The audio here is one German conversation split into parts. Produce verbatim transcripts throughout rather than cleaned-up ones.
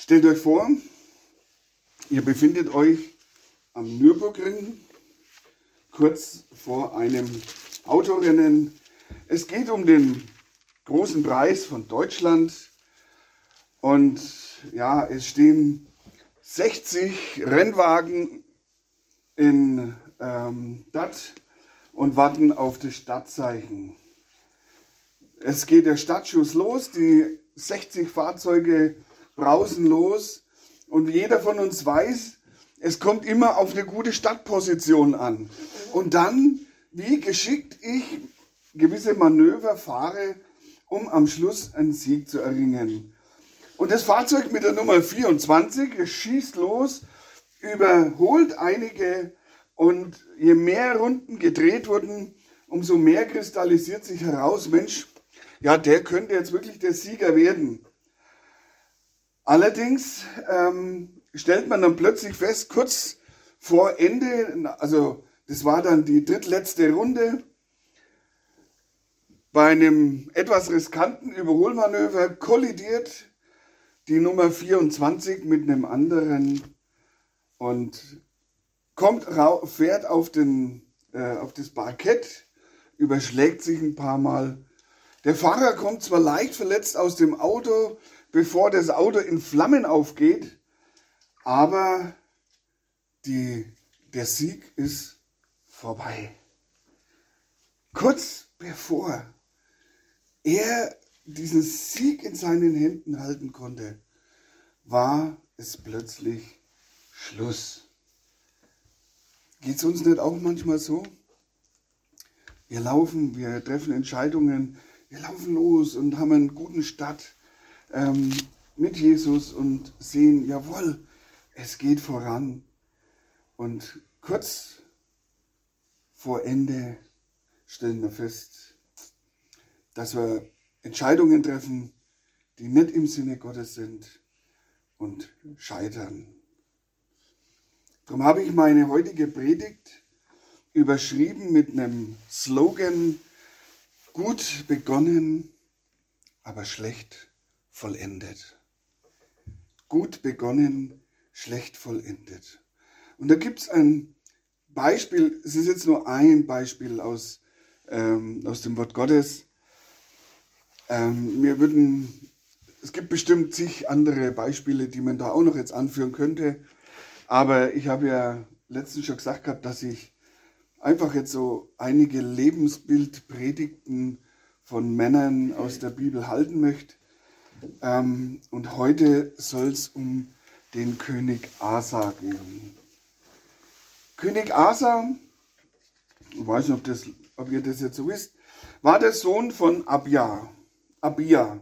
Stellt euch vor, ihr befindet euch am Nürburgring, kurz vor einem Autorennen. Es geht um den großen Preis von Deutschland und ja, es stehen sechzig Rennwagen in ähm, Datt und warten auf das Startzeichen. Es geht der Startschuss los, die sechzig Fahrzeuge brausen los und jeder von uns weiß, es kommt immer auf eine gute Startposition an. Und dann, wie geschickt ich gewisse Manöver fahre, um am Schluss einen Sieg zu erringen. Und das Fahrzeug mit der Nummer vierundzwanzig, es schießt los, überholt einige und je mehr Runden gedreht wurden, umso mehr kristallisiert sich heraus, Mensch, ja, der könnte jetzt wirklich der Sieger werden. Allerdings ähm, stellt man dann plötzlich fest, kurz vor Ende, also das war dann die drittletzte Runde, bei einem etwas riskanten Überholmanöver kollidiert die Nummer vierundzwanzig mit einem anderen und kommt rau- fährt auf, den, äh, auf das Parkett, überschlägt sich ein paar Mal. Der Fahrer kommt zwar leicht verletzt aus dem Auto, bevor das Auto in Flammen aufgeht, aber die, der Sieg ist vorbei. Kurz bevor er diesen Sieg in seinen Händen halten konnte, war es plötzlich Schluss. Geht es uns nicht auch manchmal so? Wir laufen, wir treffen Entscheidungen, wir laufen los und haben einen guten Start ähm, mit Jesus und sehen, jawohl, es geht voran. Und kurz vor Ende stellen wir fest, dass wir Entscheidungen treffen, die nicht im Sinne Gottes sind und scheitern. Darum habe ich meine heutige Predigt überschrieben mit einem Slogan: Gut begonnen, aber schlecht vollendet. Gut begonnen, schlecht vollendet. Und da gibt es ein Beispiel, es ist jetzt nur ein Beispiel aus, ähm, aus dem Wort Gottes. Ähm, wir würden, es gibt bestimmt zig andere Beispiele, die man da auch noch jetzt anführen könnte. Aber ich habe ja letztens schon gesagt gehabt, dass ich einfach jetzt so einige Lebensbildpredigten von Männern aus der Bibel halten möchte. Ähm, und heute soll es um den König Asa gehen. König Asa, ich weiß nicht, ob, das, ob ihr das jetzt so wisst, war der Sohn von Abia. Abia.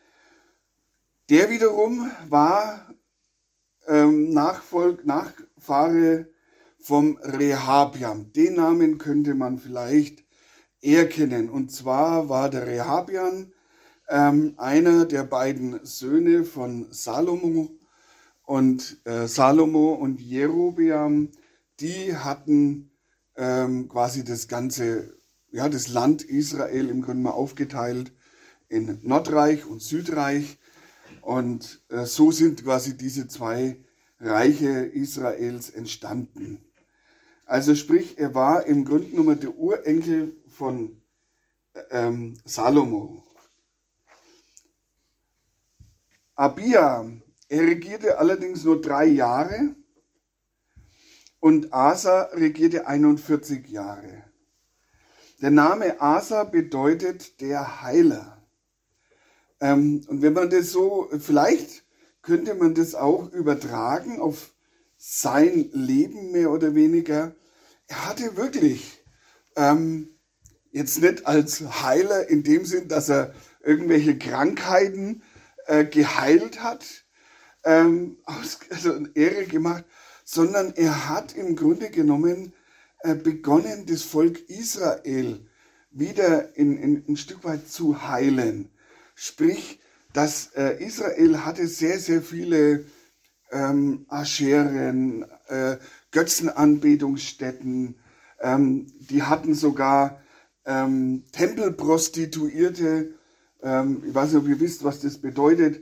Der wiederum war ähm, Nachfolg, Nachfahre vom Rehabiam. Den Namen könnte man vielleicht eher kennen. Und zwar war der Rehabiam ähm, einer der beiden Söhne von Salomo. Und äh, Salomo und Jerobeam, die hatten ähm, quasi das ganze, ja, das Land Israel im Grunde mal aufgeteilt in Nordreich und Südreich. Und äh, so sind quasi diese zwei Reiche Israels entstanden. Also sprich, er war im Grunde genommen der Urenkel von ähm, Salomo. Abia, er regierte allerdings nur drei Jahre und Asa regierte einundvierzig Jahre. Der Name Asa bedeutet der Heiler. Ähm, und wenn man das so, vielleicht könnte man das auch übertragen auf sein Leben mehr oder weniger. Er hatte wirklich, ähm, jetzt nicht als Heiler in dem Sinn, dass er irgendwelche Krankheiten äh, geheilt hat, ähm, also eine Ehre gemacht, sondern er hat im Grunde genommen äh, begonnen, das Volk Israel wieder in, in, ein Stück weit zu heilen. Sprich, dass äh, Israel hatte sehr, sehr viele ähm, Ascheren, äh, Götzenanbetungsstätten, ähm, die hatten sogar ähm, Tempelprostituierte. Ähm, ich weiß nicht, ob ihr wisst, was das bedeutet.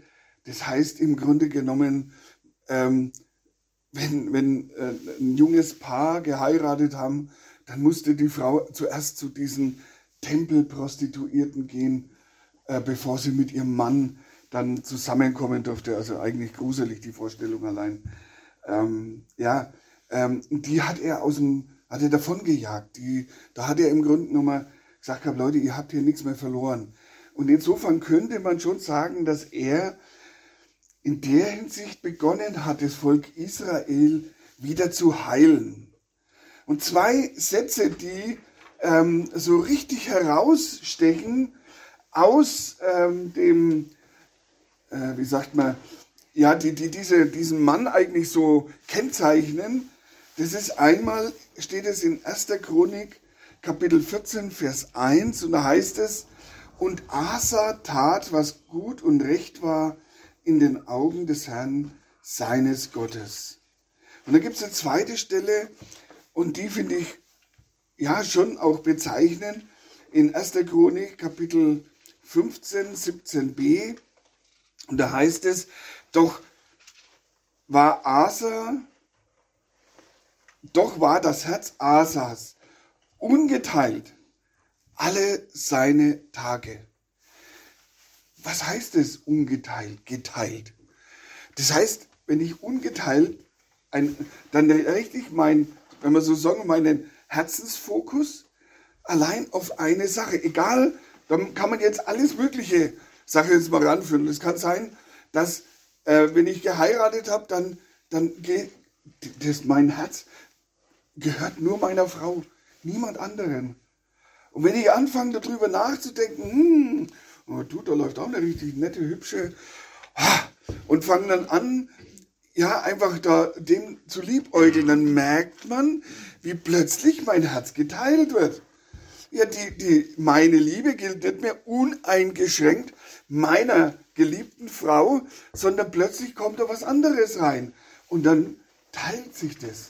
Das heißt im Grunde genommen, ähm, wenn, wenn äh, ein junges Paar geheiratet haben, dann musste die Frau zuerst zu diesen Tempelprostituierten gehen, äh, bevor sie mit ihrem Mann dann zusammenkommen durfte. Also eigentlich gruselig, die Vorstellung allein. Ähm, ja, ähm, die hat er aus dem, hat er davon gejagt. Die, da hat er im Grunde genommen gesagt, Leute, ihr habt hier nichts mehr verloren. Und insofern könnte man schon sagen, dass er in der Hinsicht begonnen hat, das Volk Israel wieder zu heilen. Und zwei Sätze, die ähm, so richtig herausstechen aus ähm, dem, äh, wie sagt man, ja, die, die diese, diesen Mann eigentlich so kennzeichnen. Das ist einmal, steht es in erster Chronik, Kapitel vierzehn, Vers eins, und da heißt es, und Asa tat, was gut und recht war in den Augen des Herrn, seines Gottes. Und dann gibt es eine zweite Stelle, und die finde ich ja schon auch bezeichnend, in erster Chronik, Kapitel fünfzehn, siebzehn b, und da heißt es, doch war Asa, doch war das Herz Asas ungeteilt alle seine Tage. Was heißt es ungeteilt, geteilt? Das heißt, wenn ich ungeteilt, ein, dann richte ich mein, wenn man so sagen, meinen Herzensfokus allein auf eine Sache. Egal, dann kann man jetzt alles mögliche Sache jetzt mal ranführen. Es kann sein, dass äh, wenn ich geheiratet habe, dann, dann geht das, mein Herz gehört nur meiner Frau, niemand anderen. Und wenn ich anfange, darüber nachzudenken, hm, oh, du, da läuft auch eine richtig nette, hübsche, und fange dann an, ja, einfach da dem zu liebäugeln, dann merkt man, wie plötzlich mein Herz geteilt wird. Ja, die, die, meine Liebe gilt nicht mehr uneingeschränkt meiner geliebten Frau, sondern plötzlich kommt da was anderes rein. Und dann teilt sich das.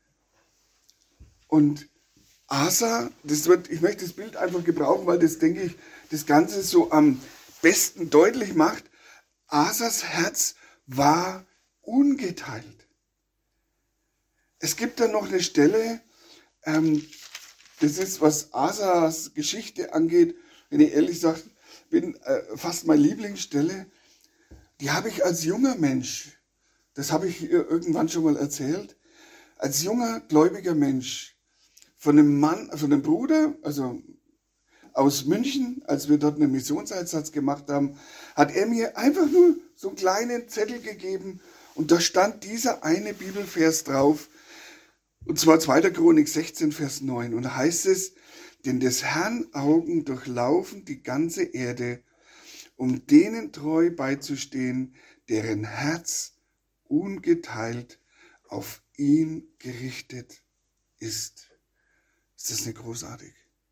Und Asa, das wird, ich möchte das Bild einfach gebrauchen, weil das, denke ich, das Ganze so am besten deutlich macht. Asas Herz war ungeteilt. Es gibt dann noch eine Stelle, ähm, das ist, was Asas Geschichte angeht, wenn ich ehrlich sage, bin äh, fast meine Lieblingsstelle. Die habe ich als junger Mensch, das habe ich irgendwann schon mal erzählt, als junger gläubiger Mensch von einem Mann, von einem Bruder, also aus München, als wir dort einen Missionseinsatz gemacht haben, hat er mir einfach nur so einen kleinen Zettel gegeben und da stand dieser eine Bibelvers drauf, und zwar zweiter Chronik sechzehn, Vers neun, und da heißt es, denn des Herrn Augen durchlaufen die ganze Erde, um denen treu beizustehen, deren Herz ungeteilt auf ihn gerichtet ist. Ist das nicht großartig?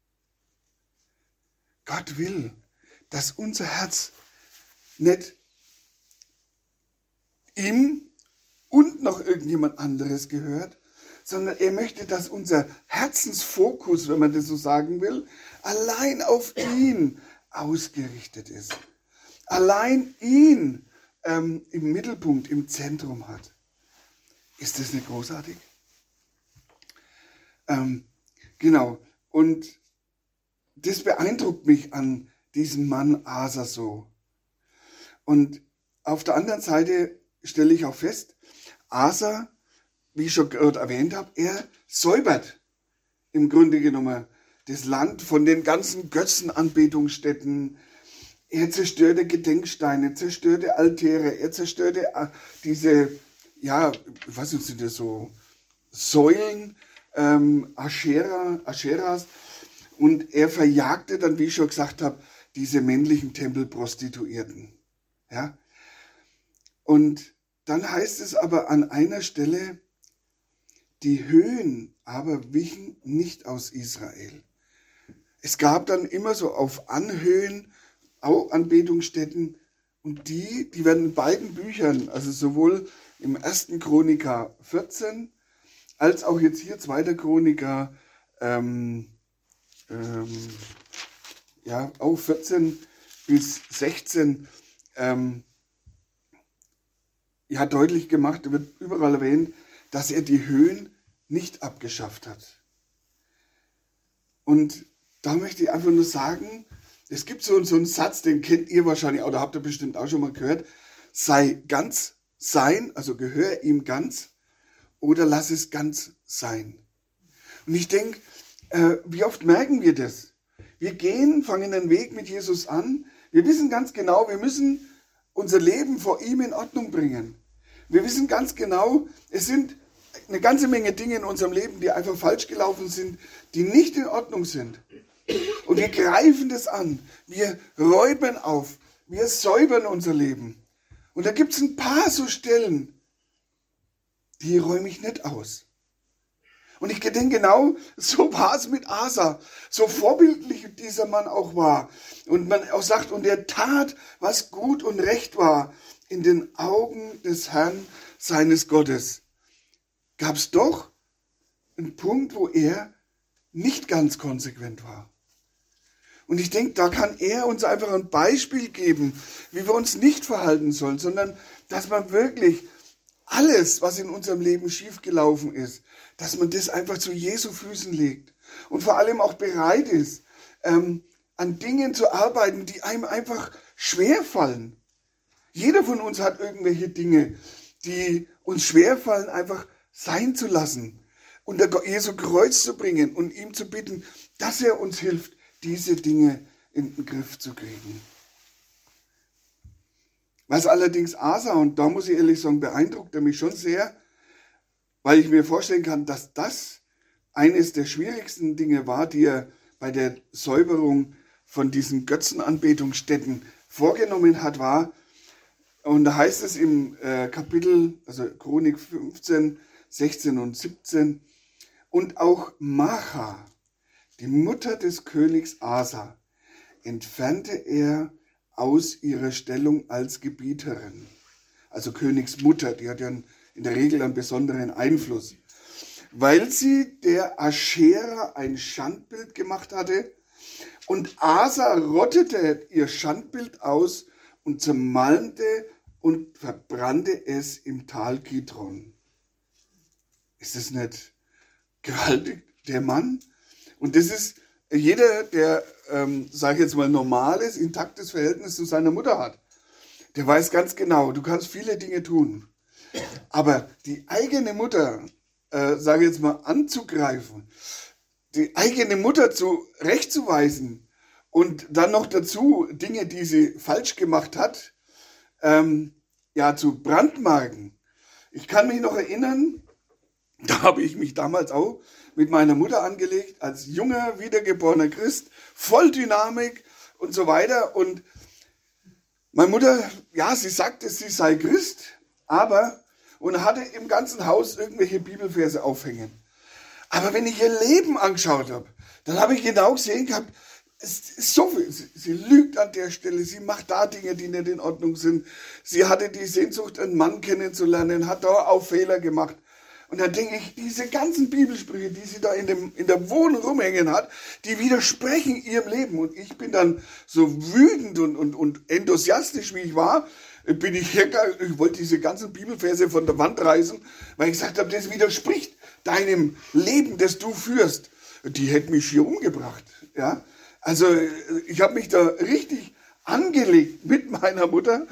Gott will, dass unser Herz nicht ihm und noch irgendjemand anderes gehört, sondern er möchte, dass unser Herzensfokus, wenn man das so sagen will, allein auf ihn ausgerichtet ist. Allein ihn ähm, im Mittelpunkt, im Zentrum hat. Ist das nicht großartig? Ähm, genau. Und das beeindruckt mich an diesem Mann Asa so. Und auf der anderen Seite stelle ich auch fest, Asa, wie ich schon gerade erwähnt habe, er säubert im Grunde genommen das Land von den ganzen Götzenanbetungsstätten. Er zerstörte Gedenksteine, zerstörte Altäre, er zerstörte diese, ja, was sind das so, Säulen, ähm, Aschera, Ascheras. Und er verjagte dann, wie ich schon gesagt habe, diese männlichen Tempelprostituierten. Ja? Und dann heißt es aber an einer Stelle, die Höhen aber wichen nicht aus Israel. Es gab dann immer so auf Anhöhen auch Anbetungsstätten, und die, die werden in beiden Büchern, also sowohl im ersten Chroniker vierzehn, als auch jetzt hier zweiter Chroniker, ähm, ähm, ja, auch vierzehn bis sechzehn, ähm, ja deutlich gemacht, wird überall erwähnt, dass er die Höhen nicht abgeschafft hat. Und da möchte ich einfach nur sagen, es gibt so, so einen Satz, den kennt ihr wahrscheinlich, oder habt ihr bestimmt auch schon mal gehört, sei ganz sein, also gehör ihm ganz, oder lass es ganz sein. Und ich denke, äh, wie oft merken wir das? Wir gehen, fangen den Weg mit Jesus an, wir wissen ganz genau, wir müssen unser Leben vor ihm in Ordnung bringen. Wir wissen ganz genau, es sind eine ganze Menge Dinge in unserem Leben, die einfach falsch gelaufen sind, die nicht in Ordnung sind. Und wir greifen das an, wir räumen auf, wir säubern unser Leben. Und da gibt es ein paar so Stellen, die räume ich nicht aus. Und ich denke genau, so war es mit Asa, so vorbildlich dieser Mann auch war. Und man auch sagt, und er tat, was gut und recht war, in den Augen des Herrn seines Gottes. Gab es doch einen Punkt, wo er nicht ganz konsequent war. Und ich denke, da kann er uns einfach ein Beispiel geben, wie wir uns nicht verhalten sollen, sondern dass man wirklich alles, was in unserem Leben schiefgelaufen ist, dass man das einfach zu Jesu Füßen legt und vor allem auch bereit ist, ähm, an Dingen zu arbeiten, die einem einfach schwerfallen. Jeder von uns hat irgendwelche Dinge, die uns schwerfallen, einfach sein zu lassen, unter Jesu Kreuz zu bringen und ihm zu bitten, dass er uns hilft, diese Dinge in den Griff zu kriegen. Was allerdings Asa, und da muss ich ehrlich sagen, beeindruckt er mich schon sehr, weil ich mir vorstellen kann, dass das eines der schwierigsten Dinge war, die er bei der Säuberung von diesen Götzenanbetungsstätten vorgenommen hat, war, und da heißt es im äh, Kapitel, also Chronik fünfzehn, sechzehn und siebzehn, und auch Macha, die Mutter des Königs Asa, entfernte er aus ihrer Stellung als Gebieterin. Also Königsmutter, die hat ja in der Regel einen besonderen Einfluss. Weil sie der Aschera ein Schandbild gemacht hatte und Asa rottete ihr Schandbild aus und zermalmte und verbrannte es im Tal Kidron. Ist das nicht gewaltig, der Mann? Und das ist jeder, der, ähm, sage ich jetzt mal, normales, intaktes Verhältnis zu seiner Mutter hat, der weiß ganz genau, du kannst viele Dinge tun. Aber die eigene Mutter, äh, sage ich jetzt mal, anzugreifen, die eigene Mutter zurechtzuweisen und dann noch dazu Dinge, die sie falsch gemacht hat, ähm, ja, zu brandmarken. Ich kann mich noch erinnern, da habe ich mich damals auch mit meiner Mutter angelegt, als junger, wiedergeborener Christ, voll Dynamik und so weiter. Und meine Mutter, ja, sie sagte, sie sei Christ, aber, und hatte im ganzen Haus irgendwelche Bibelverse aufhängen. Aber wenn ich ihr Leben angeschaut habe, dann habe ich genau gesehen gehabt, es ist so viel. Sie, sie lügt an der Stelle, sie macht da Dinge, die nicht in Ordnung sind. Sie hatte die Sehnsucht, einen Mann kennenzulernen, hat da auch Fehler gemacht. Und dann denke ich, diese ganzen Bibelsprüche, die sie da in, dem, in der Wohnung rumhängen hat, die widersprechen ihrem Leben. Und ich bin dann so wütend und, und, und enthusiastisch, wie ich war, bin ich hergegangen, ich wollte diese ganzen Bibelverse von der Wand reißen, weil ich gesagt habe, das widerspricht deinem Leben, das du führst. Die hätten mich hier umgebracht. Ja? Also ich habe mich da richtig angelegt mit meiner Mutter.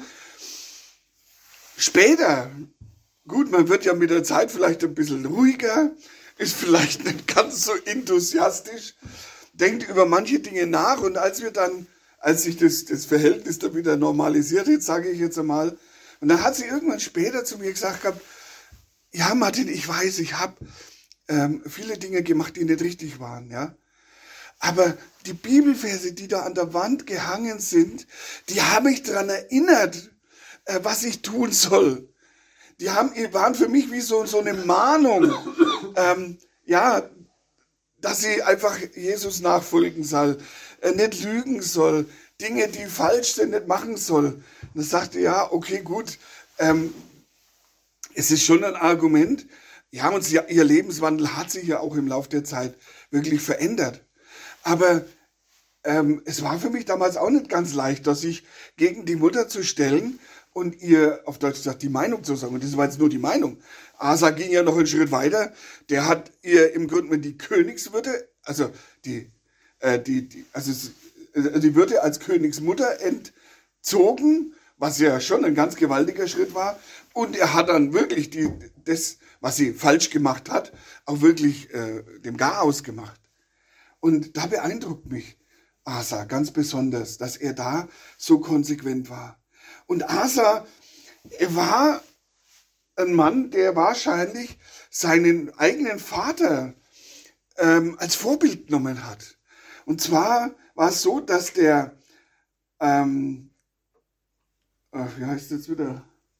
Später, gut, man wird ja mit der Zeit vielleicht ein bisschen ruhiger, ist vielleicht nicht ganz so enthusiastisch, denkt über manche Dinge nach, und als wir dann, als sich das, das Verhältnis dann wieder normalisiert hat, sage ich jetzt einmal, und dann hat sie irgendwann später zu mir gesagt gehabt, ja Martin, ich weiß, ich habe ähm, viele Dinge gemacht, die nicht richtig waren, ja, aber die Bibelverse, die da an der Wand gehangen sind, die haben mich daran erinnert, äh, was ich tun soll. Die haben, waren für mich wie so, so eine Mahnung, ähm, ja, dass sie einfach Jesus nachfolgen soll, äh, nicht lügen soll, Dinge, die falsch sind, nicht machen soll. Und dann sagte ja, okay, gut, ähm, es ist schon ein Argument. Ja, und sie, ihr Lebenswandel hat sich ja auch im Laufe der Zeit wirklich verändert. Aber ähm, es war für mich damals auch nicht ganz leicht, dass sich gegen die Mutter zu stellen und ihr, auf Deutsch gesagt, die Meinung zu sagen. Und das war jetzt nur die Meinung. Asa ging ja noch einen Schritt weiter. Der hat ihr im Grunde die Königswürde, also die, äh, die, die, also die Würde als Königsmutter entzogen, was ja schon ein ganz gewaltiger Schritt war. Und er hat dann wirklich die, das, was sie falsch gemacht hat, auch wirklich äh, dem Garaus gemacht. Und da beeindruckt mich Asa ganz besonders, dass er da so konsequent war. Und Asa war ein Mann, der wahrscheinlich seinen eigenen Vater ähm, als Vorbild genommen hat. Und zwar war es so, dass der, ähm, ach, wie heißt das wieder,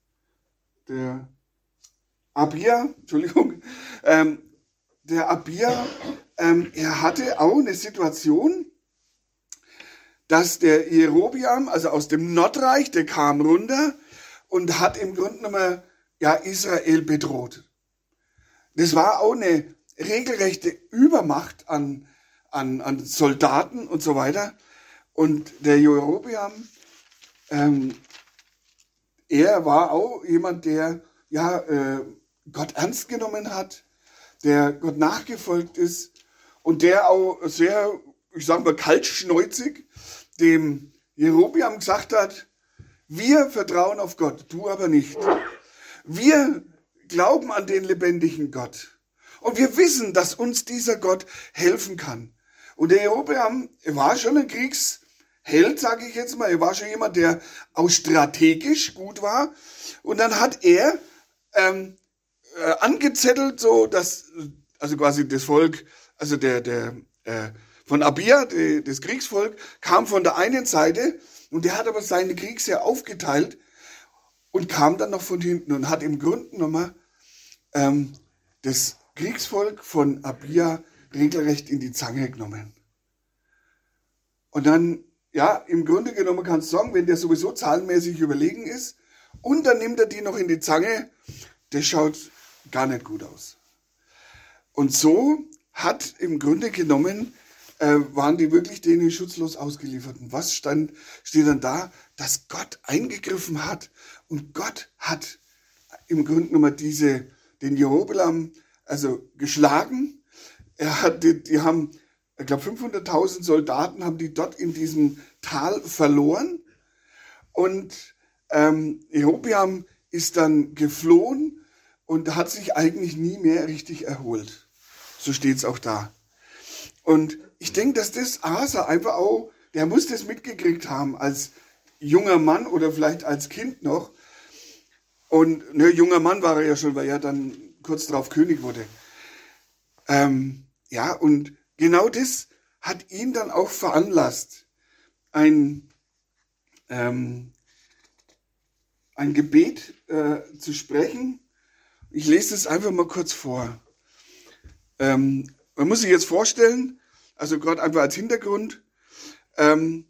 der Abia, Entschuldigung, ähm, der Abia, ähm, er hatte auch eine Situation, dass der Jerobiam, also aus dem Nordreich, der kam runter und hat im Grunde genommen ja, Israel bedroht. Das war auch eine regelrechte Übermacht an, an, an Soldaten und so weiter. Und der Jerobiam, ähm, er war auch jemand, der ja, äh, Gott ernst genommen hat, der Gott nachgefolgt ist und der auch sehr, ich sage mal, kaltschnäuzig dem Jerobiam gesagt hat, wir vertrauen auf Gott, du aber nicht. Wir glauben an den lebendigen Gott. Und wir wissen, dass uns dieser Gott helfen kann. Und der Jerobiam war schon ein Kriegsheld, sage ich jetzt mal. Er war schon jemand, der auch strategisch gut war. Und dann hat er ähm, äh, angezettelt, so dass, also quasi das Volk, also der, der, äh, von Abia, die, das Kriegsvolk, kam von der einen Seite und der hat aber seine Kriegsheer aufgeteilt und kam dann noch von hinten und hat im Grunde genommen ähm, das Kriegsvolk von Abia regelrecht in die Zange genommen. Und dann, ja, im Grunde genommen kannst du sagen, wenn der sowieso zahlenmäßig überlegen ist und dann nimmt er die noch in die Zange, das schaut gar nicht gut aus. Und so hat im Grunde genommen Äh, waren die wirklich denen schutzlos ausgeliefert. Und was stand, steht dann da? Dass Gott eingegriffen hat. Und Gott hat im Grunde genommen diese, den Jerobeam also geschlagen. Er hat, die, die haben, ich glaube, fünfhunderttausend Soldaten haben die dort in diesem Tal verloren. Und ähm, Jerobeam ist dann geflohen und hat sich eigentlich nie mehr richtig erholt. So steht es auch da. Und ich denke, dass das Asa einfach auch, der muss das mitgekriegt haben als junger Mann oder vielleicht als Kind noch. Und ne, junger Mann war er ja schon, weil er dann kurz darauf König wurde. Ähm, ja, und genau das hat ihn dann auch veranlasst, ein, ähm, ein Gebet äh, zu sprechen. Ich lese es einfach mal kurz vor. Ähm, man muss sich jetzt vorstellen, also gerade einfach als Hintergrund, ähm,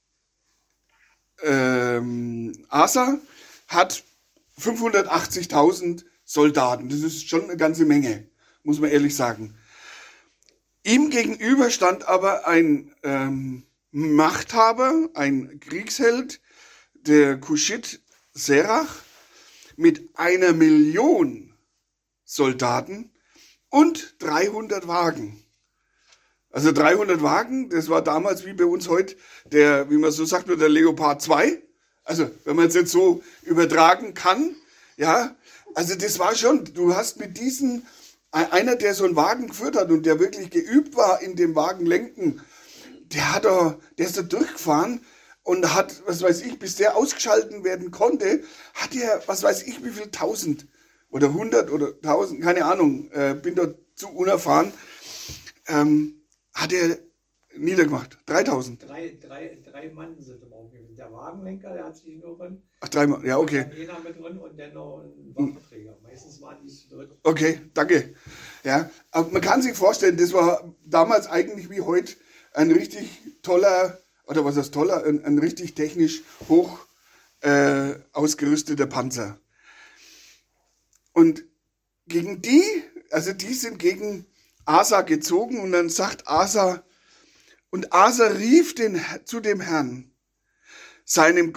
ähm, Asa hat fünfhundertachtzigtausend Soldaten. Das ist schon eine ganze Menge, muss man ehrlich sagen. Ihm gegenüber stand aber ein ähm, Machthaber, ein Kriegsheld, der Kuschit Serach, mit einer Million Soldaten und dreihundert Wagen. Also dreihundert Wagen, das war damals wie bei uns heute der, wie man so sagt, nur der Leopard zwei. Also wenn man es jetzt so übertragen kann, ja, also das war schon, du hast mit diesen, einer, der so einen Wagen geführt hat und der wirklich geübt war in dem Wagenlenken, der hat da, der ist da durchgefahren und hat, was weiß ich, bis der ausgeschalten werden konnte, hat er, was weiß ich, wie viel tausend oder hundert oder tausend, keine Ahnung, äh, bin dort zu unerfahren, ähm, hat er niedergemacht. dreitausend. Drei, drei, drei Mann sind im Augenblick. Der Wagenlenker, der hat sich nur drin. Ach, drei Mann, ja, okay. Einer mit drin und dann noch ein Waffenträger. Meistens waren die zu dritt. Okay, danke. Ja, aber man kann sich vorstellen, das war damals eigentlich wie heute ein richtig toller, oder was heißt toller, ein, ein richtig technisch hoch äh, ausgerüsteter Panzer. Und gegen die, also die sind gegen Asa gezogen und dann sagt Asa, und Asa rief den, zu dem Herrn, seinem Gott,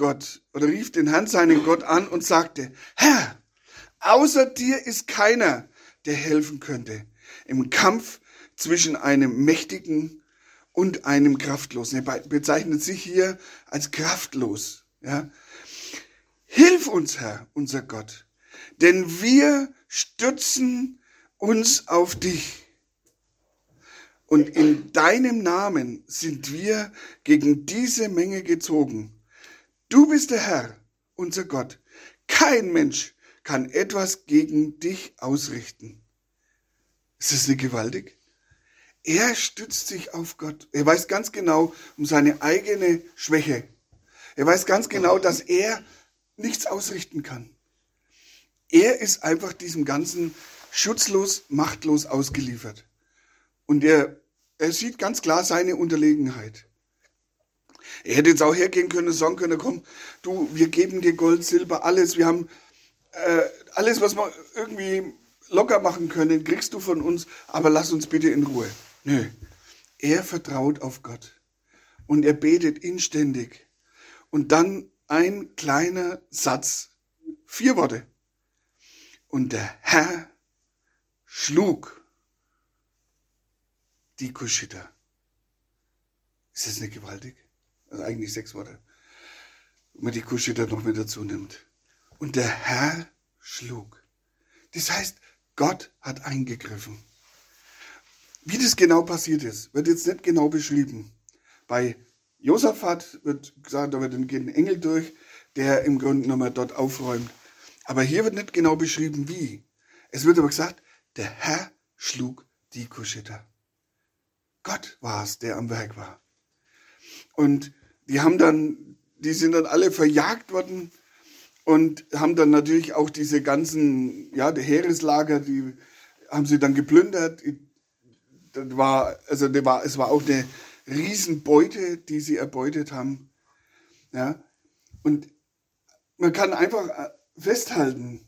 oder rief den Herrn, seinen Gott, an und sagte, Herr, außer dir ist keiner, der helfen könnte im Kampf zwischen einem Mächtigen und einem Kraftlosen. Er bezeichnet sich hier als kraftlos. Ja. Hilf uns, Herr, unser Gott, denn wir stützen uns auf dich. Und in deinem Namen sind wir gegen diese Menge gezogen. Du bist der Herr, unser Gott. Kein Mensch kann etwas gegen dich ausrichten. Ist das nicht gewaltig? Er stützt sich auf Gott. Er weiß ganz genau um seine eigene Schwäche. Er weiß ganz genau, dass er nichts ausrichten kann. Er ist einfach diesem Ganzen schutzlos, machtlos ausgeliefert. Und er, er sieht ganz klar seine Unterlegenheit. Er hätte jetzt auch hergehen können, sagen können, komm, du, wir geben dir Gold, Silber, alles. Wir haben äh, alles, was wir irgendwie locker machen können, kriegst du von uns, aber lass uns bitte in Ruhe. Nö, er vertraut auf Gott und er betet inständig. Und dann ein kleiner Satz, vier Worte. Und der Herr schlug die Kuschiter. Ist das nicht gewaltig? Also eigentlich sechs Worte. Wenn man die Kuschiter noch mit dazu nimmt. Und der Herr schlug. Das heißt, Gott hat eingegriffen. Wie das genau passiert ist, wird jetzt nicht genau beschrieben. Bei Josaphat wird gesagt, da wird ein Engel durch, der im Grunde genommen dort aufräumt. Aber hier wird nicht genau beschrieben, wie. Es wird aber gesagt, der Herr schlug die Kuschiter. Gott war es, der am Werk war. Und die haben dann, die sind dann alle verjagt worden und haben dann natürlich auch diese ganzen, ja, die Heereslager, die haben sie dann geplündert. Das war, also das war, es war auch eine Riesenbeute, die sie erbeutet haben. Ja. Und man kann einfach festhalten,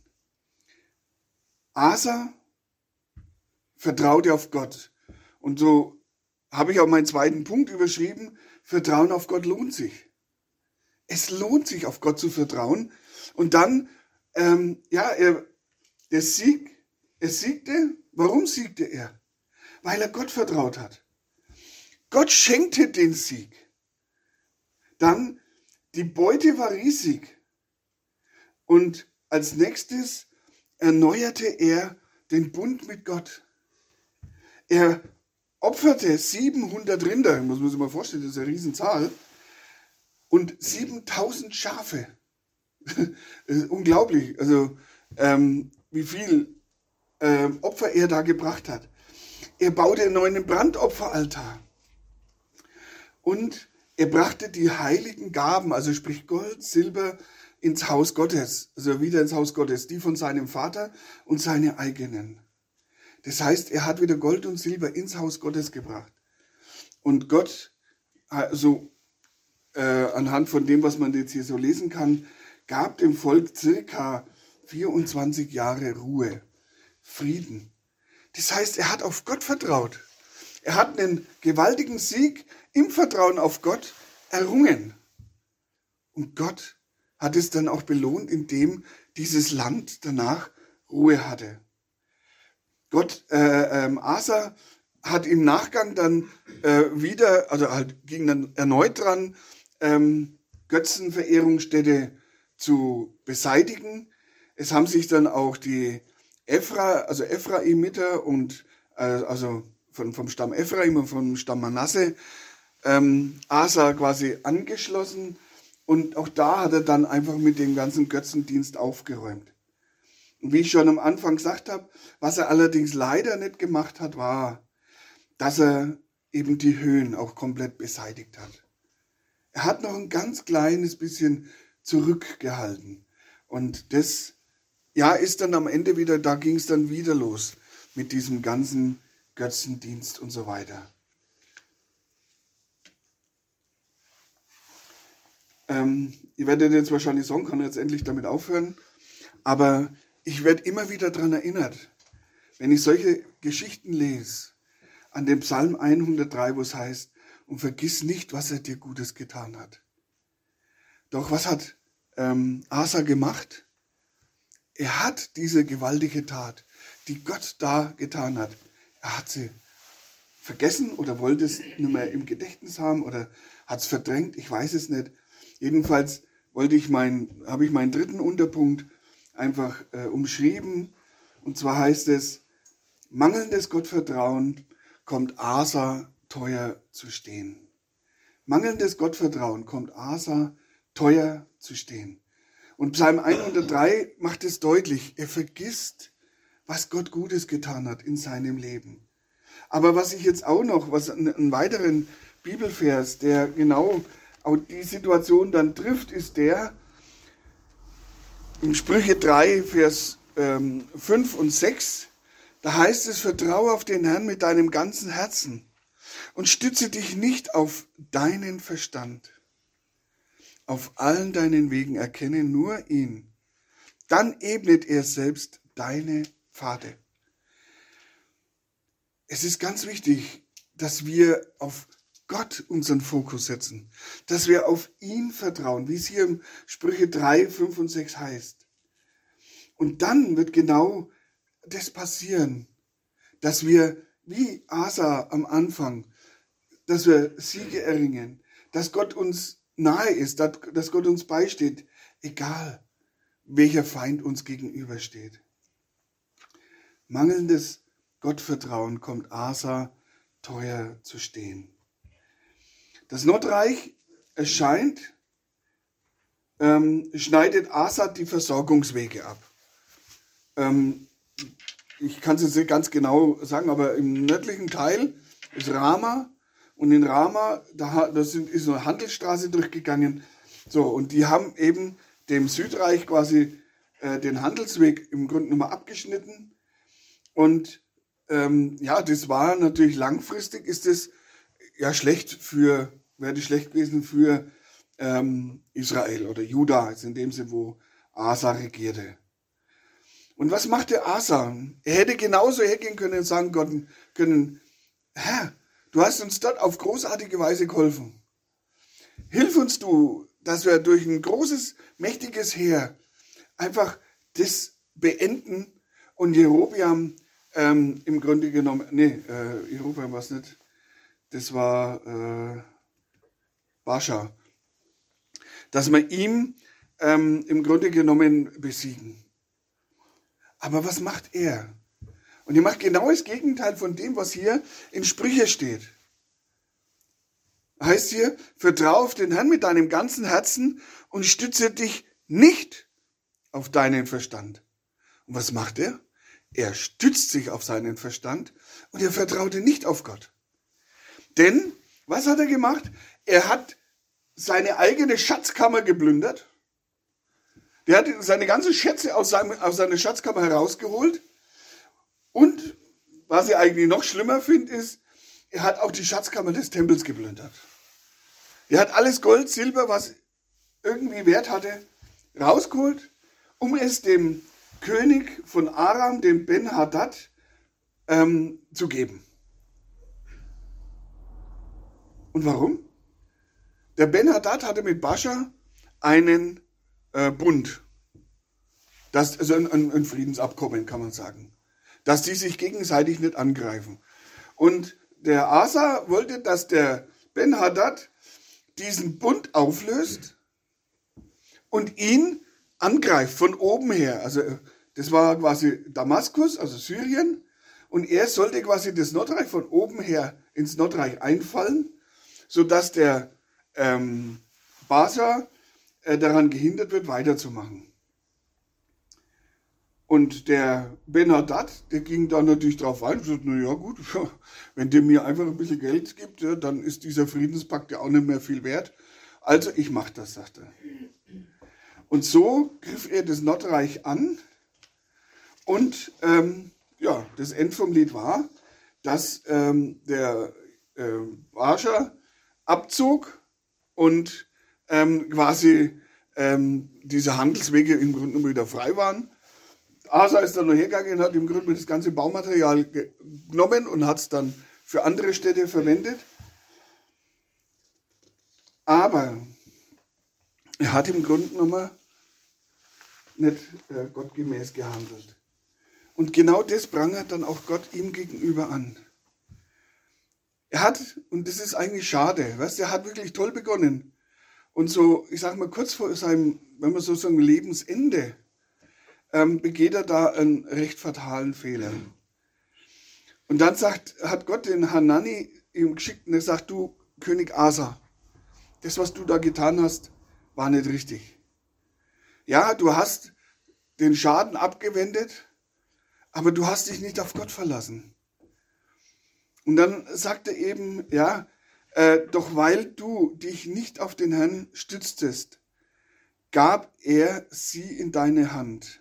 Asa vertraute auf Gott. Und so habe ich auch meinen zweiten Punkt überschrieben, Vertrauen auf Gott lohnt sich. Es lohnt sich, auf Gott zu vertrauen. Und dann, ähm, ja, er, der Sieg, er siegte. Warum siegte er? Weil er Gott vertraut hat. Gott schenkte den Sieg. Dann, die Beute war riesig. Und als nächstes erneuerte er den Bund mit Gott. Er opferte siebenhundert Rinder, muss man sich mal vorstellen, das ist eine Riesenzahl, und siebentausend Schafe. Das ist unglaublich, also ähm, wie viel ähm, Opfer er da gebracht hat. Er baute einen neuen Brandopferaltar. Und er brachte die heiligen Gaben, also sprich Gold, Silber, ins Haus Gottes, also wieder ins Haus Gottes, die von seinem Vater und seine eigenen. Das heißt, er hat wieder Gold und Silber ins Haus Gottes gebracht. Und Gott, also äh, anhand von dem, was man jetzt hier so lesen kann, gab dem Volk circa vierundzwanzig Jahre Ruhe, Frieden. Das heißt, er hat auf Gott vertraut. Er hat einen gewaltigen Sieg im Vertrauen auf Gott errungen. Und Gott hat es dann auch belohnt, indem dieses Land danach Ruhe hatte. Gott, äh, ähm, Asa hat im Nachgang dann äh, wieder, also halt ging dann erneut dran, ähm, Götzenverehrungsstätte zu beseitigen. Es haben sich dann auch die Ephra, also Ephraimiter und äh, also von, vom Stamm Ephraim und vom Stamm Manasse ähm, Asa quasi angeschlossen. Und auch da hat er dann einfach mit dem ganzen Götzendienst aufgeräumt. Und wie ich schon am Anfang gesagt habe, was er allerdings leider nicht gemacht hat, war, dass er eben die Höhen auch komplett beseitigt hat. Er hat noch ein ganz kleines bisschen zurückgehalten. Und das, ja, ist dann am Ende wieder, da ging es dann wieder los mit diesem ganzen Götzendienst und so weiter. Ähm, ihr werdet jetzt wahrscheinlich sagen, kann er jetzt endlich damit aufhören, aber ich werde immer wieder daran erinnert, wenn ich solche Geschichten lese, an dem Psalm hundertdrei, wo es heißt, und vergiss nicht, was er dir Gutes getan hat. Doch was hat ähm, Asa gemacht? Er hat diese gewaltige Tat, die Gott da getan hat, er hat sie vergessen oder wollte es nicht mehr im Gedächtnis haben oder hat es verdrängt, ich weiß es nicht. Jedenfalls wollte ich mein, habe ich meinen dritten Unterpunkt einfach äh, umschrieben. Und zwar heißt es, mangelndes Gottvertrauen kommt Asa teuer zu stehen. Mangelndes Gottvertrauen kommt Asa teuer zu stehen. Und Psalm hundertdrei macht es deutlich, er vergisst, was Gott Gutes getan hat in seinem Leben. Aber was ich jetzt auch noch, was einen weiteren Bibelvers, der genau auch die Situation dann trifft, ist der, in Sprüche drei, Vers ähm, fünf und sechs, da heißt es, vertraue auf den Herrn mit deinem ganzen Herzen und stütze dich nicht auf deinen Verstand. Auf allen deinen Wegen erkenne nur ihn. Dann ebnet er selbst deine Pfade. Es ist ganz wichtig, dass wir auf Gott unseren Fokus setzen, dass wir auf ihn vertrauen, wie es hier im Sprüche drei, fünf und sechs heißt. Und dann wird genau das passieren, dass wir, wie Asa am Anfang, dass wir Siege erringen, dass Gott uns nahe ist, dass Gott uns beisteht, egal welcher Feind uns gegenübersteht. Mangelndes Gottvertrauen kommt Asa teuer zu stehen. Das Nordreich erscheint, ähm, schneidet Asa die Versorgungswege ab. Ähm, ich kann es jetzt nicht ganz genau sagen, aber im nördlichen Teil ist Rama und in Rama, da, da sind, ist eine Handelsstraße durchgegangen. So, und die haben eben dem Südreich quasi äh, den Handelsweg im Grunde genommen abgeschnitten. Und ähm, ja, das war natürlich langfristig, ist das ja schlecht für, wäre das schlecht gewesen für ähm, Israel oder Juda, also in dem Sinne, wo Asa regierte. Und was machte Asa? Er hätte genauso hergehen können und sagen können, Herr, du hast uns dort auf großartige Weise geholfen. Hilf uns du, dass wir durch ein großes, mächtiges Heer einfach das beenden und Jerobeam ähm, im Grunde genommen, nee, äh, Jerobeam war es nicht, das war äh, Baascha, dass wir ihm ähm, im Grunde genommen besiegen. Aber was macht er? Und er macht genau das Gegenteil von dem, was hier in Sprüche steht. Heißt hier, vertraue auf den Herrn mit deinem ganzen Herzen und stütze dich nicht auf deinen Verstand. Und was macht er? Er stützt sich auf seinen Verstand und er vertraute nicht auf Gott. Denn, was hat er gemacht? Er hat seine eigene Schatzkammer geplündert. Der hat seine ganzen Schätze aus, seinem, aus seiner Schatzkammer herausgeholt. Und, was ich eigentlich noch schlimmer finde, ist, er hat auch die Schatzkammer des Tempels geplündert. Er hat alles Gold, Silber, was irgendwie Wert hatte, rausgeholt, um es dem König von Aram, dem Ben-Hadad, ähm, zu geben. Und warum? Der Ben-Hadad hatte mit Baascha einen äh, Bund, das, also ein, ein Friedensabkommen, kann man sagen, dass die sich gegenseitig nicht angreifen. Und der Asa wollte, dass der Ben-Hadad diesen Bund auflöst und ihn angreift von oben her. Also das war quasi Damaskus, also Syrien, und er sollte quasi das Nordreich von oben her ins Nordreich einfallen, sodass der ähm, Baascha äh, daran gehindert wird, weiterzumachen. Und der Ben-Hadad, der ging dann natürlich drauf ein und sagte, na ja gut, wenn der mir einfach ein bisschen Geld gibt, ja, dann ist dieser Friedenspakt ja auch nicht mehr viel wert. Also ich mache das, sagt er. Und so griff er das Nordreich an und ähm, ja, das Ende vom Lied war, dass ähm, der äh, Baascha abzog und ähm, quasi ähm, diese Handelswege im Grunde wieder frei waren. Asa ist dann noch hergegangen und hat im Grunde das ganze Baumaterial genommen und hat es dann für andere Städte verwendet. Aber er hat im Grunde genommen nicht äh, gottgemäß gehandelt. Und genau das prangert dann auch Gott ihm gegenüber an. Er hat, und das ist eigentlich schade, weißt, er hat wirklich toll begonnen. Und so, ich sag mal, kurz vor seinem, wenn man so sagen, Lebensende, ähm, begeht er da einen recht fatalen Fehler. Und dann sagt, hat Gott den Hanani ihm geschickt und er sagt, du König Asa, das, was du da getan hast, war nicht richtig. Ja, du hast den Schaden abgewendet, aber du hast dich nicht auf Gott verlassen. Und dann sagt er eben, ja, äh, doch weil du dich nicht auf den Herrn stütztest, gab er sie in deine Hand.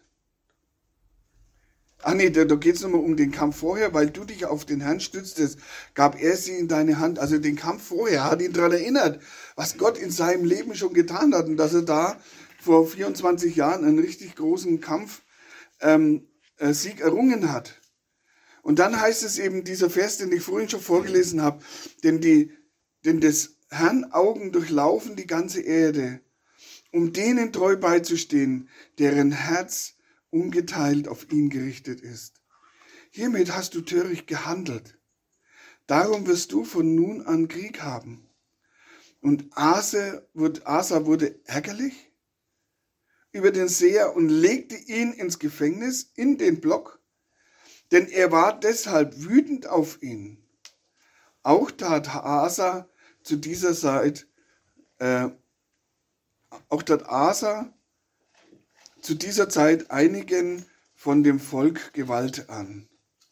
Ach nee, da, da geht es nochmal um den Kampf vorher, weil du dich auf den Herrn stütztest, gab er sie in deine Hand. Also den Kampf vorher hat ihn daran erinnert, was Gott in seinem Leben schon getan hat und dass er da vor vierundzwanzig Jahren einen richtig großen Kampf ähm, äh, Sieg errungen hat. Und dann heißt es eben, dieser Vers, den ich vorhin schon vorgelesen habe, denn, die, denn des Herrn Augen durchlaufen die ganze Erde, um denen treu beizustehen, deren Herz ungeteilt auf ihn gerichtet ist. Hiermit hast du töricht gehandelt. Darum wirst du von nun an Krieg haben. Und Asa wurde, Asa wurde ärgerlich über den Seher und legte ihn ins Gefängnis, in den Block, denn er war deshalb wütend auf ihn. Auch tat Asa zu dieser Zeit, äh, auch tat Asa zu dieser Zeit einigen von dem Volk Gewalt an.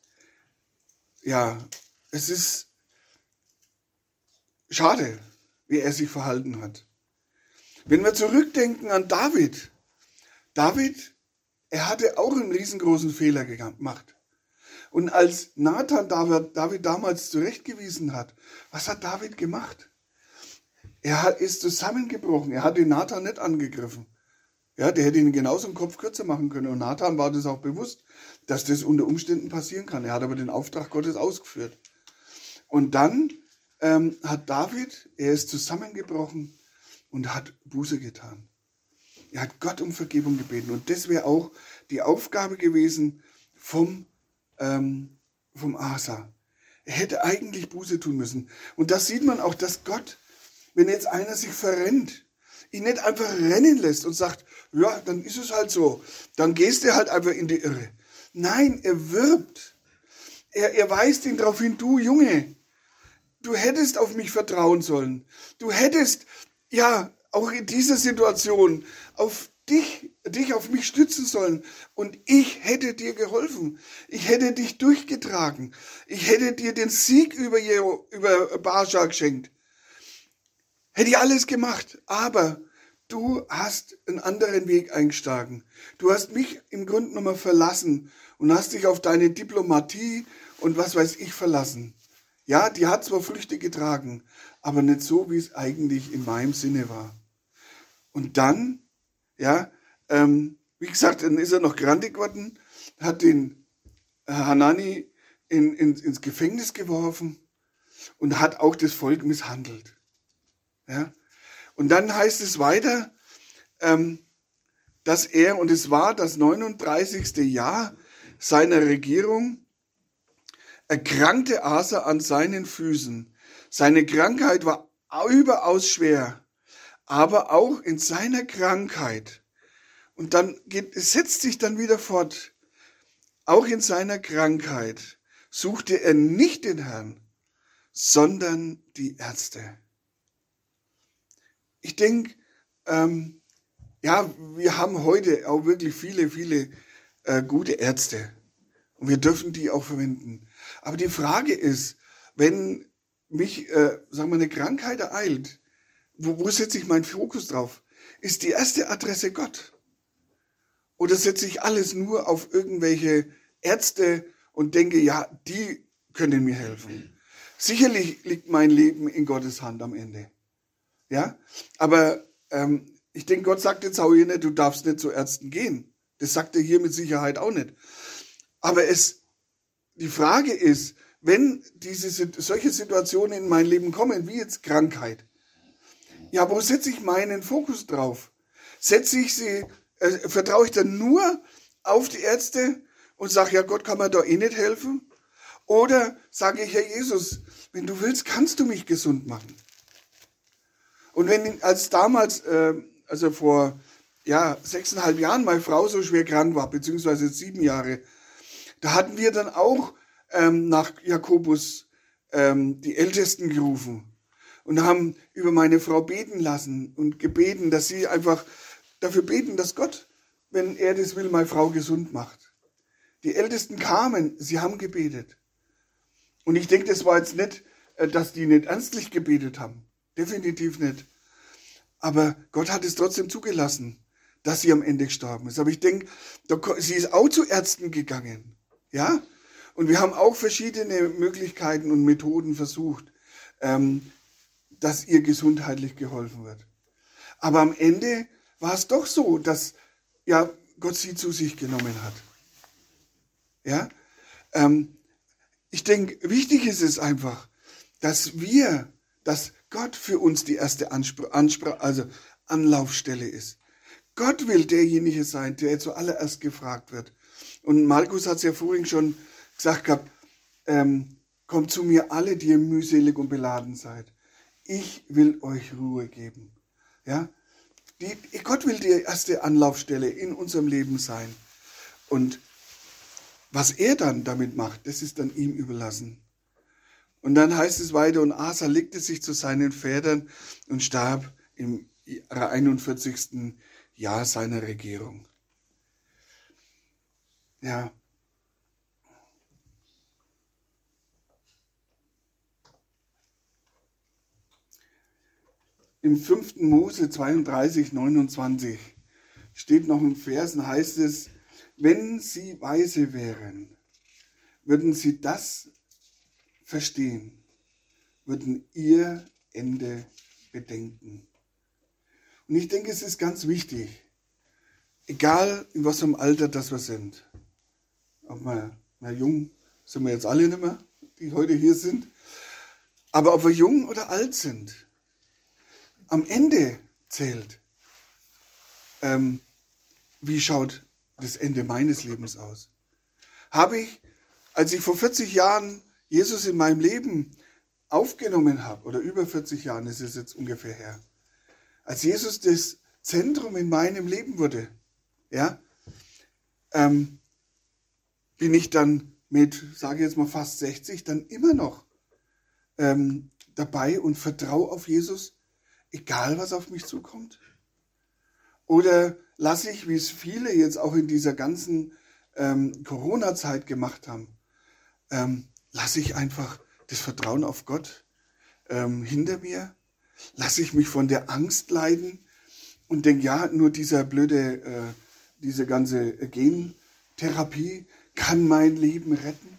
Ja, es ist schade, wie er sich verhalten hat. Wenn wir zurückdenken an David, David, er hatte auch einen riesengroßen Fehler gemacht. Und als Nathan David, David damals zurechtgewiesen hat, was hat David gemacht? Er ist zusammengebrochen, er hat den Nathan nicht angegriffen. Ja, der hätte ihn genauso den Kopf kürzer machen können. Und Nathan war das auch bewusst, dass das unter Umständen passieren kann. Er hat aber den Auftrag Gottes ausgeführt. Und dann ähm, hat David, er ist zusammengebrochen und hat Buße getan. Er hat Gott um Vergebung gebeten. Und das wäre auch die Aufgabe gewesen vom, ähm, vom Asa. Er hätte eigentlich Buße tun müssen. Und da sieht man auch, dass Gott, wenn jetzt einer sich verrennt, ihn nicht einfach rennen lässt und sagt, ja, dann ist es halt so. Dann gehst du halt einfach in die Irre. Nein, er wirbt. Er, er weist ihn darauf hin, du Junge, du hättest auf mich vertrauen sollen. Du hättest, ja, auch in dieser Situation auf dich, dich auf mich stützen sollen. Und ich hätte dir geholfen. Ich hätte dich durchgetragen. Ich hätte dir den Sieg über, Je- über Baascha geschenkt. Hätte ich alles gemacht, aber du hast einen anderen Weg eingeschlagen. Du hast mich im Grunde genommen verlassen und hast dich auf deine Diplomatie und was weiß ich verlassen. Ja, die hat zwar Früchte getragen, aber nicht so, wie es eigentlich in meinem Sinne war. Und dann, ja, ähm, wie gesagt, dann ist er noch grantig geworden, hat den Hanani in, in, ins Gefängnis geworfen und hat auch das Volk misshandelt. Ja? Und dann heißt es weiter, ähm, dass er, und es war das neununddreißigste Jahr seiner Regierung, erkrankte Asa an seinen Füßen. Seine Krankheit war überaus schwer, aber auch in seiner Krankheit, und dann geht, es setzt sich dann wieder fort, auch in seiner Krankheit suchte er nicht den Herrn, sondern die Ärzte. Ich denke, ähm, ja, wir haben heute auch wirklich viele, viele äh, gute Ärzte und wir dürfen die auch verwenden. Aber die Frage ist, wenn mich, äh, sagen wir, eine Krankheit ereilt, wo, wo setze ich meinen Fokus drauf? Ist die erste Adresse Gott? Oder setze ich alles nur auf irgendwelche Ärzte und denke, ja, die können mir helfen? Sicherlich liegt mein Leben in Gottes Hand am Ende. Ja, aber ähm, ich denke, Gott sagt jetzt auch hier nicht, du darfst nicht zu Ärzten gehen. Das sagt er hier mit Sicherheit auch nicht. Aber es, die Frage ist, wenn diese, solche Situationen in mein Leben kommen, wie jetzt Krankheit, ja, wo setze ich meinen Fokus drauf? Setze ich sie Äh, vertraue ich dann nur auf die Ärzte und sage, ja, Gott kann mir da eh nicht helfen? Oder sage ich, Herr Jesus, wenn du willst, kannst du mich gesund machen. Und wenn, als damals, äh, also vor ja, sechseinhalb Jahren meine Frau so schwer krank war, beziehungsweise sieben Jahre, da hatten wir dann auch ähm, nach Jakobus ähm, die Ältesten gerufen und haben über meine Frau beten lassen und gebeten, dass sie einfach dafür beten, dass Gott, wenn er das will, meine Frau gesund macht. Die Ältesten kamen, sie haben gebetet. Und ich denke, das war jetzt nicht, dass die nicht ernstlich gebetet haben. Definitiv nicht. Aber Gott hat es trotzdem zugelassen, dass sie am Ende gestorben ist. Aber ich denke, sie ist auch zu Ärzten gegangen. Ja? Und wir haben auch verschiedene Möglichkeiten und Methoden versucht, ähm, dass ihr gesundheitlich geholfen wird. Aber am Ende war es doch so, dass ja, Gott sie zu sich genommen hat. Ja? Ähm, ich denke, wichtig ist es einfach, dass wir, dass Gott für uns die erste Anspr- Anspr- also Anlaufstelle ist. Gott will derjenige sein, der zuallererst gefragt wird. Und Markus hat es ja vorhin schon gesagt gehabt, ähm, kommt zu mir alle, die ihr mühselig und beladen seid. Ich will euch Ruhe geben. Ja? Die, Gott will die erste Anlaufstelle in unserem Leben sein. Und was er dann damit macht, das ist dann ihm überlassen. Und dann heißt es weiter, und Asa legte sich zu seinen Vätern und starb im einundvierzigsten Jahr seiner Regierung. Ja. Im fünften Mose zweiunddreißig, neunundzwanzig steht noch in Versen, heißt es, wenn sie weise wären, würden sie das verstehen, würden ihr Ende bedenken. Und ich denke, es ist ganz wichtig, egal in was für einem Alter das wir sind, ob wir, na jung sind wir jetzt alle nicht mehr, die heute hier sind, aber ob wir jung oder alt sind, am Ende zählt, ähm, wie schaut das Ende meines Lebens aus? Habe ich, als ich vor vierzig Jahren Jesus in meinem Leben aufgenommen habe, oder über vierzig Jahren ist es jetzt ungefähr her, als Jesus das Zentrum in meinem Leben wurde, ja, ähm, bin ich dann mit, sage ich jetzt mal fast sechzig, dann immer noch ähm, dabei und vertraue auf Jesus, egal was auf mich zukommt? Oder lasse ich, wie es viele jetzt auch in dieser ganzen ähm, Corona-Zeit gemacht haben, ähm, lasse ich einfach das Vertrauen auf Gott ähm, hinter mir? Lasse ich mich von der Angst leiden und denke, ja, nur dieser blöde, äh, diese ganze Gentherapie kann mein Leben retten?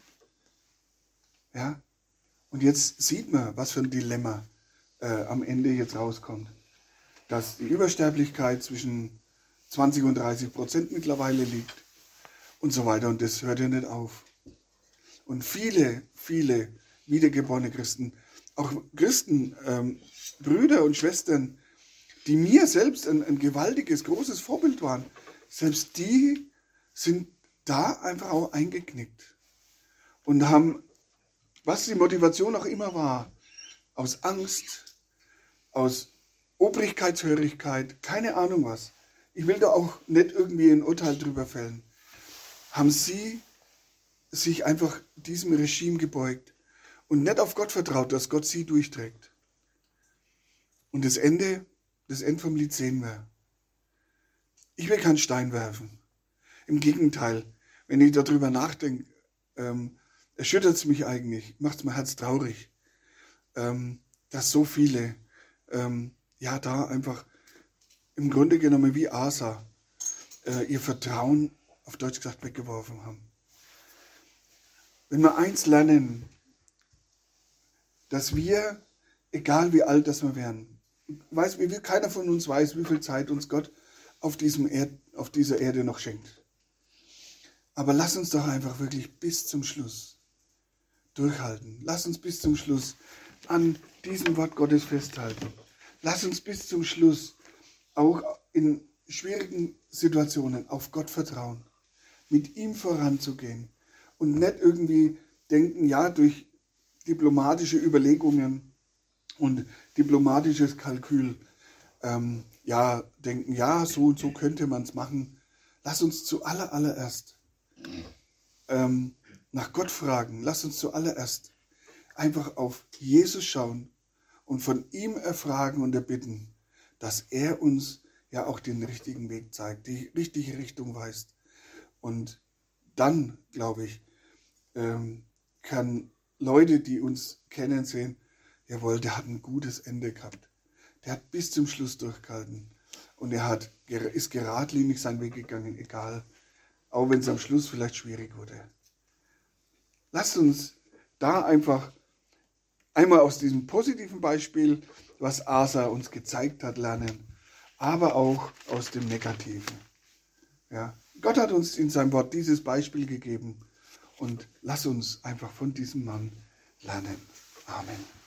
Ja? Und jetzt sieht man, was für ein Dilemma äh, am Ende jetzt rauskommt. Dass die Übersterblichkeit zwischen zwanzig und dreißig Prozent mittlerweile liegt und so weiter. Und das hört ja nicht auf. Und viele, viele wiedergeborene Christen, auch Christen, ähm, Brüder und Schwestern, die mir selbst ein, ein gewaltiges, großes Vorbild waren, selbst die sind da einfach auch eingeknickt und haben, was die Motivation auch immer war, aus Angst, aus Obrigkeitshörigkeit, keine Ahnung was, ich will da auch nicht irgendwie ein Urteil drüber fällen, haben sie sich einfach diesem Regime gebeugt und nicht auf Gott vertraut, dass Gott sie durchträgt. Und das Ende, das Ende vom Lied sehen wir. Ich will keinen Stein werfen. Im Gegenteil, wenn ich darüber nachdenke, ähm, erschüttert es mich eigentlich, macht es mein Herz traurig, ähm, dass so viele ähm, ja da einfach im Grunde genommen wie Asa äh, ihr Vertrauen, auf Deutsch gesagt, weggeworfen haben. Wenn wir eins lernen, dass wir, egal wie alt das wir werden, weiß, wie wir, keiner von uns weiß, wie viel Zeit uns Gott auf, diesem Erd, auf dieser Erde noch schenkt. Aber lass uns doch einfach wirklich bis zum Schluss durchhalten. Lass uns bis zum Schluss an diesem Wort Gottes festhalten. Lass uns bis zum Schluss auch in schwierigen Situationen auf Gott vertrauen, mit ihm voranzugehen und nicht irgendwie denken, ja, durch diplomatische Überlegungen und diplomatisches Kalkül, ähm, ja, denken, ja, so und so könnte man es machen. Lass uns zuallererst allererst ähm, nach Gott fragen. Lass uns zuallererst einfach auf Jesus schauen und von ihm erfragen und erbitten, dass er uns ja auch den richtigen Weg zeigt, die richtige Richtung weist. Und dann, glaube ich, ähm, kann Leute, die uns kennen, sehen, jawohl, der hat ein gutes Ende gehabt. Der hat bis zum Schluss durchgehalten. Und er hat, ist geradlinig seinen Weg gegangen, egal, auch wenn es am Schluss vielleicht schwierig wurde. Lasst uns da einfach einmal aus diesem positiven Beispiel, was Asa uns gezeigt hat, lernen, aber auch aus dem Negativen. Ja, Gott hat uns in seinem Wort dieses Beispiel gegeben und lass uns einfach von diesem Mann lernen. Amen.